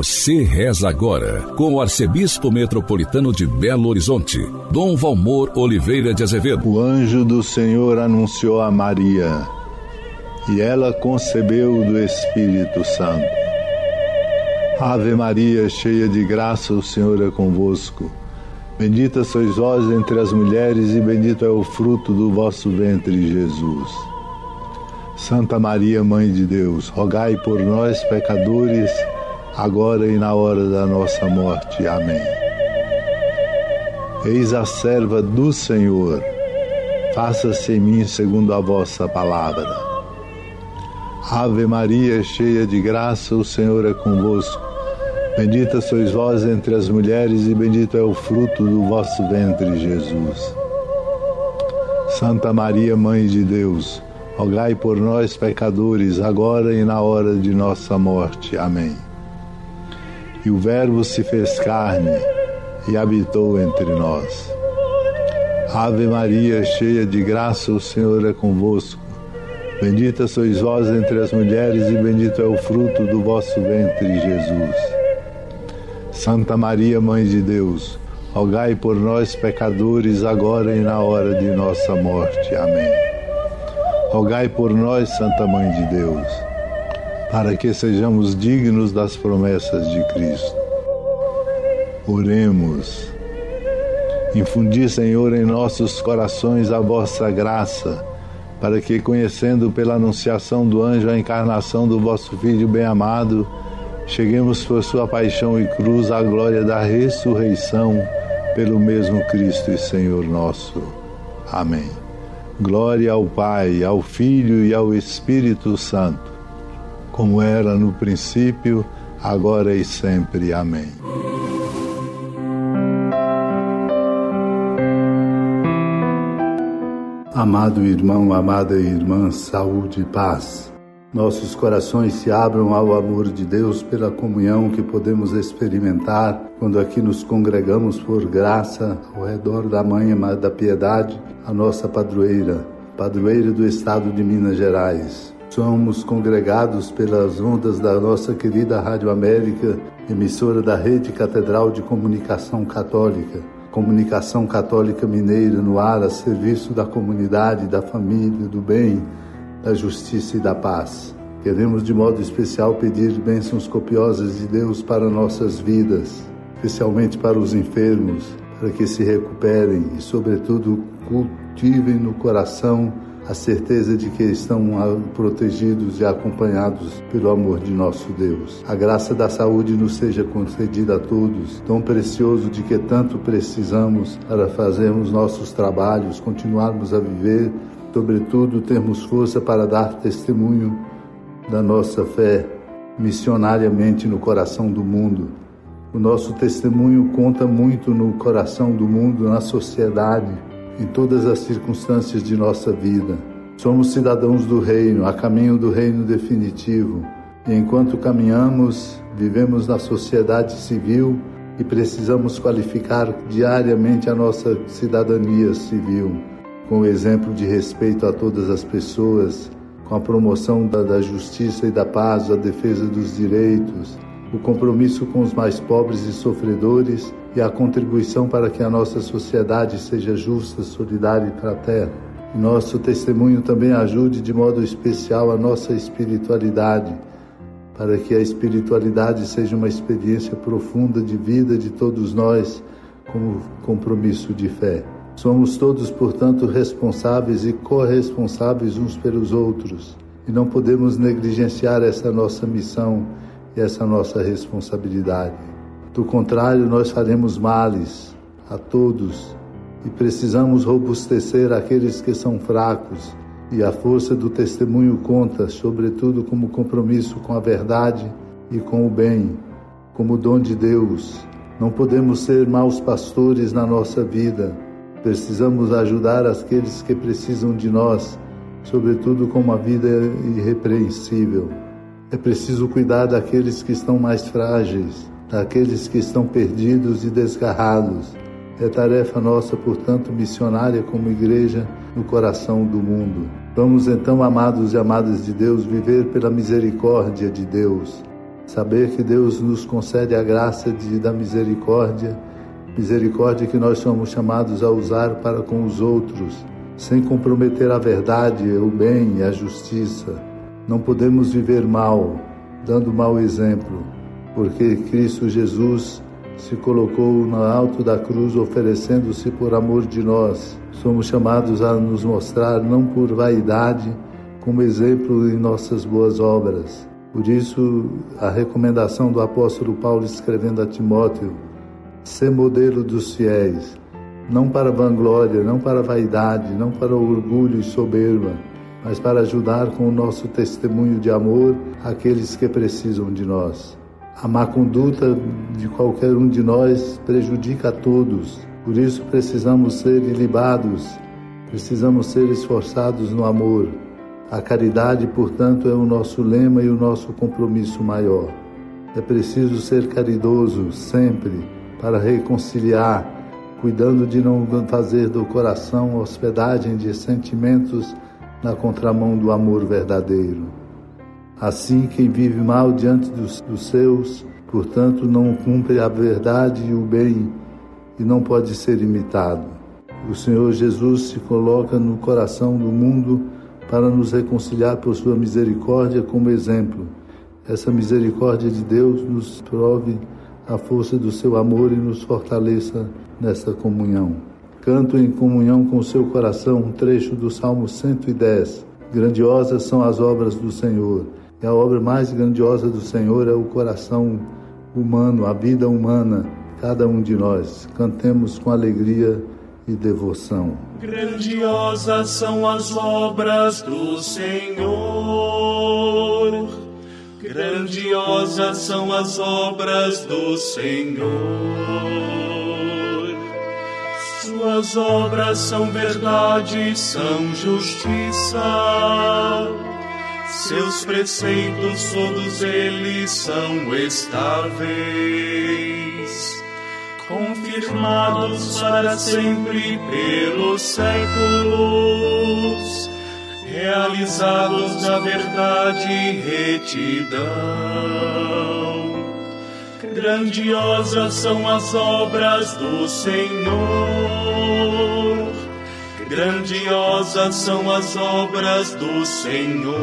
Você reza agora com o arcebispo metropolitano de Belo Horizonte, Dom Valmor Oliveira de Azevedo. O anjo do Senhor anunciou a Maria, e ela concebeu do Espírito Santo. Ave Maria, cheia de graça, o Senhor é convosco. Bendita sois vós entre as mulheres, e bendito é o fruto do vosso ventre, Jesus. Santa Maria, Mãe de Deus, rogai por nós, pecadores, agora e na hora da nossa morte. Amém. Eis a serva do Senhor, faça-se em mim segundo a vossa palavra. Ave Maria, cheia de graça, o Senhor é convosco. Bendita sois vós entre as mulheres, e bendito é o fruto do vosso ventre, Jesus. Santa Maria, Mãe de Deus, rogai por nós, pecadores, agora e na hora de nossa morte. Amém. E o Verbo se fez carne e habitou entre nós. Ave Maria, cheia de graça, o Senhor é convosco. Bendita sois vós entre as mulheres, e bendito é o fruto do vosso ventre, Jesus. Santa Maria, Mãe de Deus, rogai por nós, pecadores, agora e na hora de nossa morte. Amém. Rogai por nós, Santa Mãe de Deus, para que sejamos dignos das promessas de Cristo. Oremos. Infundi, Senhor, em nossos corações a vossa graça, para que, conhecendo pela anunciação do anjo a encarnação do vosso Filho bem-amado, cheguemos por sua paixão e cruz à glória da ressurreição, pelo mesmo Cristo e Senhor nosso. Amém. Glória ao Pai, ao Filho e ao Espírito Santo, como era no princípio, agora e sempre. Amém. Amado irmão, amada irmã, saúde e paz. Nossos corações se abram ao amor de Deus pela comunhão que podemos experimentar quando aqui nos congregamos por graça ao redor da Mãe da Piedade, a nossa padroeira do estado de Minas Gerais. Somos congregados pelas ondas da nossa querida Rádio América, emissora da Rede Catedral de Comunicação Católica Mineira, no ar a serviço da comunidade, da família, do bem, da justiça e da paz. Queremos de modo especial pedir bênçãos copiosas de Deus para nossas vidas, especialmente para os enfermos, para que se recuperem e, sobretudo, cultivem no coração a certeza de que estão protegidos e acompanhados pelo amor de nosso Deus. A graça da saúde nos seja concedida a todos, tão precioso de que tanto precisamos para fazermos nossos trabalhos, continuarmos a viver, sobretudo termos força para dar testemunho da nossa fé missionariamente no coração do mundo. O nosso testemunho conta muito no coração do mundo, na sociedade, em todas as circunstâncias de nossa vida. Somos cidadãos do reino, a caminho do reino definitivo. E enquanto caminhamos, vivemos na sociedade civil e precisamos qualificar diariamente a nossa cidadania civil, com o exemplo de respeito a todas as pessoas, com a promoção da justiça e da paz, a defesa dos direitos, o compromisso com os mais pobres e sofredores e a contribuição para que a nossa sociedade seja justa, solidária e fraterna. E nosso testemunho também ajude de modo especial a nossa espiritualidade, para que a espiritualidade seja uma experiência profunda de vida de todos nós, como compromisso de fé. Somos todos, portanto, responsáveis e corresponsáveis uns pelos outros, e não podemos negligenciar essa nossa missão e essa nossa responsabilidade. Do contrário, nós faremos males a todos e precisamos robustecer aqueles que são fracos, e a força do testemunho conta, sobretudo, como compromisso com a verdade e com o bem, como dom de Deus. Não podemos ser maus pastores na nossa vida. Precisamos ajudar aqueles que precisam de nós, sobretudo com uma vida irrepreensível. É preciso cuidar daqueles que estão mais frágeis, daqueles que estão perdidos e desgarrados. É tarefa nossa, portanto, missionária como igreja no coração do mundo. Vamos então, amados e amadas de Deus, viver pela misericórdia de Deus, Saber que Deus nos concede a graça da misericórdia que nós somos chamados a usar para com os outros, sem comprometer a verdade, o bem e a justiça. Não podemos viver mal, dando mau exemplo, porque Cristo Jesus se colocou no alto da cruz, oferecendo-se por amor de nós. Somos chamados a nos mostrar, não por vaidade, como exemplo em nossas boas obras. Por isso, a recomendação do apóstolo Paulo escrevendo a Timóteo: ser modelo dos fiéis, não para vanglória, não para vaidade, não para orgulho e soberba, mas para ajudar com o nosso testemunho de amor aqueles que precisam de nós. A má conduta de qualquer um de nós prejudica a todos, por isso precisamos ser ilibados, precisamos ser esforçados no amor. A caridade, portanto, é o nosso lema e o nosso compromisso maior. É preciso ser caridoso sempre para reconciliar, cuidando de não fazer do coração hospedagem de sentimentos na contramão do amor verdadeiro. Assim, quem vive mal diante dos seus, portanto, não cumpre a verdade e o bem e não pode ser imitado. O Senhor Jesus se coloca no coração do mundo para nos reconciliar por sua misericórdia como exemplo. Essa misericórdia de Deus nos prove a força do seu amor e nos fortaleça nesta comunhão. Canto em comunhão com o seu coração um trecho do Salmo 110. Grandiosas são as obras do Senhor. E a obra mais grandiosa do Senhor é o coração humano, a vida humana, cada um de nós. Cantemos com alegria e devoção. Grandiosas são as obras do Senhor. Grandiosas são as obras do Senhor. Suas obras são verdade, são justiça. Seus preceitos, todos eles são estáveis, confirmados para sempre pelos séculos, realizados na verdade e retidão. Grandiosas são as obras do Senhor, grandiosas são as obras do Senhor.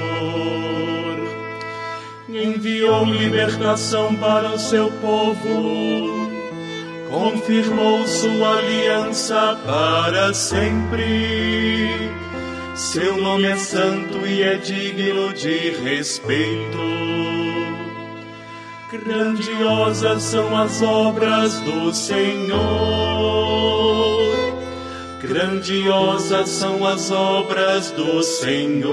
Enviou libertação para o seu povo, confirmou sua aliança para sempre. Seu nome é santo e é digno de respeito. Grandiosas são as obras do Senhor, grandiosas são as obras do Senhor.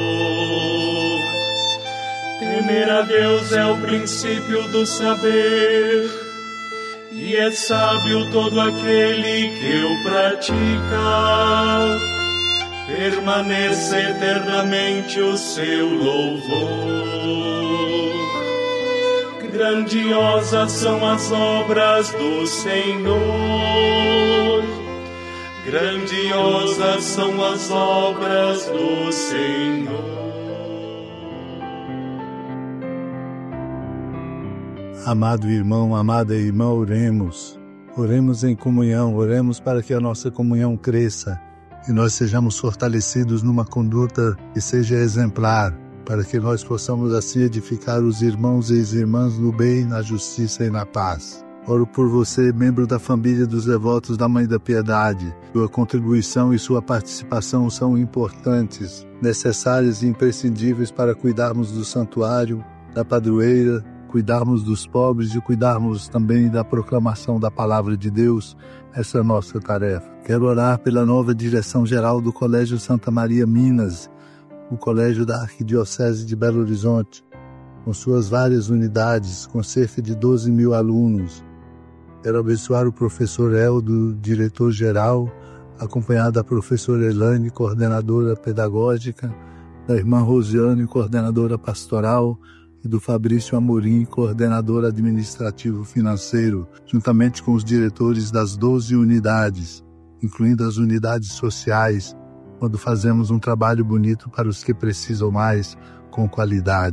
Temer a Deus é o princípio do saber, e é sábio todo aquele que o pratica. Permanece eternamente o seu louvor. Grandiosas são as obras do Senhor, grandiosas são as obras do Senhor. Amado irmão, amada irmã, oremos. Oremos em comunhão, oremos para que a nossa comunhão cresça e nós sejamos fortalecidos numa conduta que seja exemplar, para que nós possamos assim edificar os irmãos e as irmãs no bem, na justiça e na paz. Oro por você, membro da família dos devotos da Mãe da Piedade. Sua contribuição e sua participação são importantes, necessárias e imprescindíveis para cuidarmos do santuário, da padroeira, cuidarmos dos pobres e cuidarmos também da proclamação da Palavra de Deus. Essa é a nossa tarefa. Quero orar pela nova direção-geral do Colégio Santa Maria Minas, o colégio da Arquidiocese de Belo Horizonte, com suas várias unidades, com cerca de 12 mil alunos. Quero abençoar o professor Eldo, diretor-geral, acompanhado da professora Elaine, coordenadora pedagógica, da irmã Rosiane, coordenadora pastoral, e do Fabrício Amorim, coordenador administrativo-financeiro, juntamente com os diretores das 12 unidades, incluindo as unidades sociais, quando fazemos um trabalho bonito para os que precisam mais, com qualidade.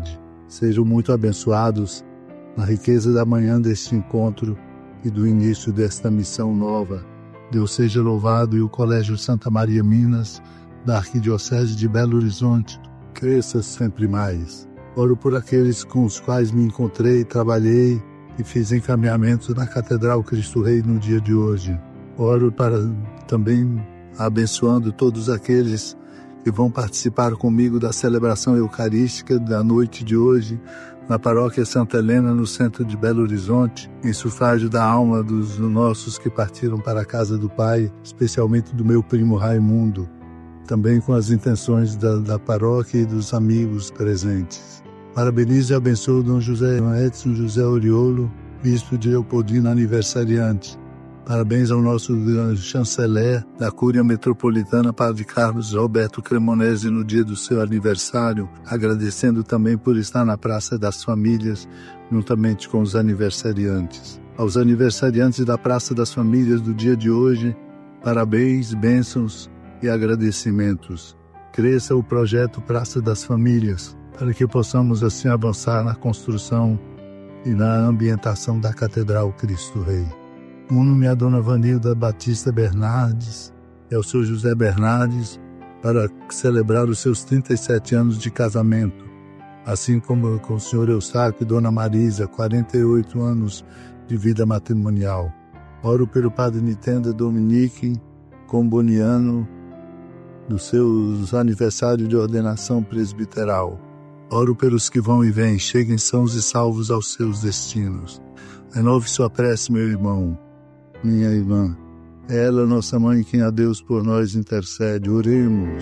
Sejam muito abençoados na riqueza da manhã deste encontro e do início desta missão nova. Deus seja louvado e o Colégio Santa Maria Minas, da Arquidiocese de Belo Horizonte, cresça sempre mais. Oro por aqueles com os quais me encontrei, trabalhei e fiz encaminhamentos na Catedral Cristo Rei no dia de hoje. Oro para também abençoando todos aqueles que vão participar comigo da celebração eucarística da noite de hoje, na Paróquia Santa Helena, no centro de Belo Horizonte, em sufrágio da alma dos nossos que partiram para a casa do Pai, especialmente do meu primo Raimundo, também com as intenções da paróquia e dos amigos presentes. Parabenizo e abençoo Dom José Edson José Oriolo, bispo de Leopoldina, aniversariante. Parabéns ao nosso chanceler da Cúria Metropolitana, Padre Carlos Roberto Cremonesi, no dia do seu aniversário, agradecendo também por estar na Praça das Famílias, juntamente com os aniversariantes. Aos aniversariantes da Praça das Famílias do dia de hoje, parabéns, bênçãos e agradecimentos. Cresça o projeto Praça das Famílias, para que possamos assim avançar na construção e na ambientação da Catedral Cristo Rei. Uno-me a Dona Vanilda Batista Bernardes e ao seu José Bernardes para celebrar os seus 37 anos de casamento, assim como com o senhor Eustáquio e Dona Marisa, 48 anos de vida matrimonial. Oro pelo Padre Nitenda Dominique Comboniano, dos seus aniversários de ordenação presbiteral. Oro pelos que vão e vêm, cheguem sãos e salvos aos seus destinos. Renove sua prece, meu irmão, minha irmã. É ela, nossa mãe, quem a Deus por nós intercede. Oremos.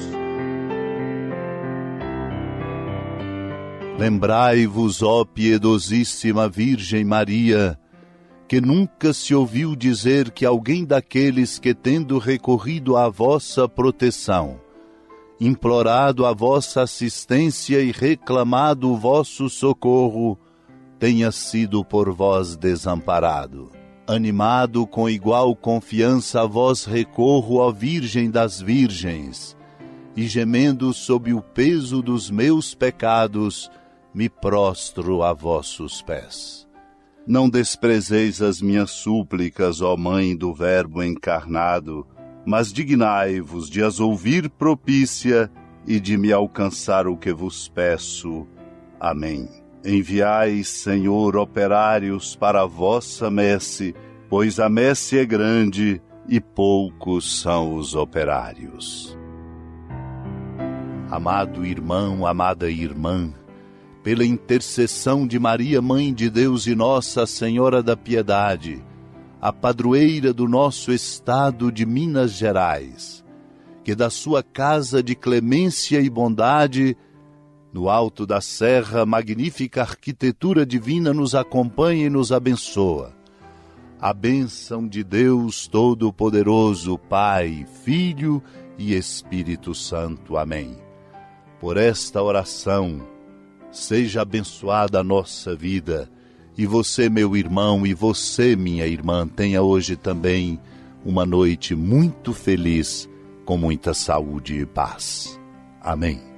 Lembrai-vos, ó piedosíssima Virgem Maria, que nunca se ouviu dizer que alguém daqueles que, tendo recorrido à vossa proteção, implorado a vossa assistência e reclamado o vosso socorro, tenha sido por vós desamparado. Animado com igual confiança a vós recorro, ó Virgem das Virgens, e gemendo sob o peso dos meus pecados, me prostro a vossos pés. Não desprezeis as minhas súplicas, ó Mãe do Verbo encarnado, mas dignai-vos de as ouvir propícia e de me alcançar o que vos peço. Amém. Enviai, Senhor, operários para a vossa messe, pois a messe é grande e poucos são os operários. Amado irmão, amada irmã, pela intercessão de Maria, Mãe de Deus e Nossa Senhora da Piedade, a padroeira do nosso estado de Minas Gerais, que da sua casa de clemência e bondade, no alto da serra, magnífica arquitetura divina nos acompanha e nos abençoa. A bênção de Deus Todo-Poderoso, Pai, Filho e Espírito Santo. Amém. Por esta oração, seja abençoada a nossa vida, e você, meu irmão, e você, minha irmã, tenha hoje também uma noite muito feliz, com muita saúde e paz. Amém.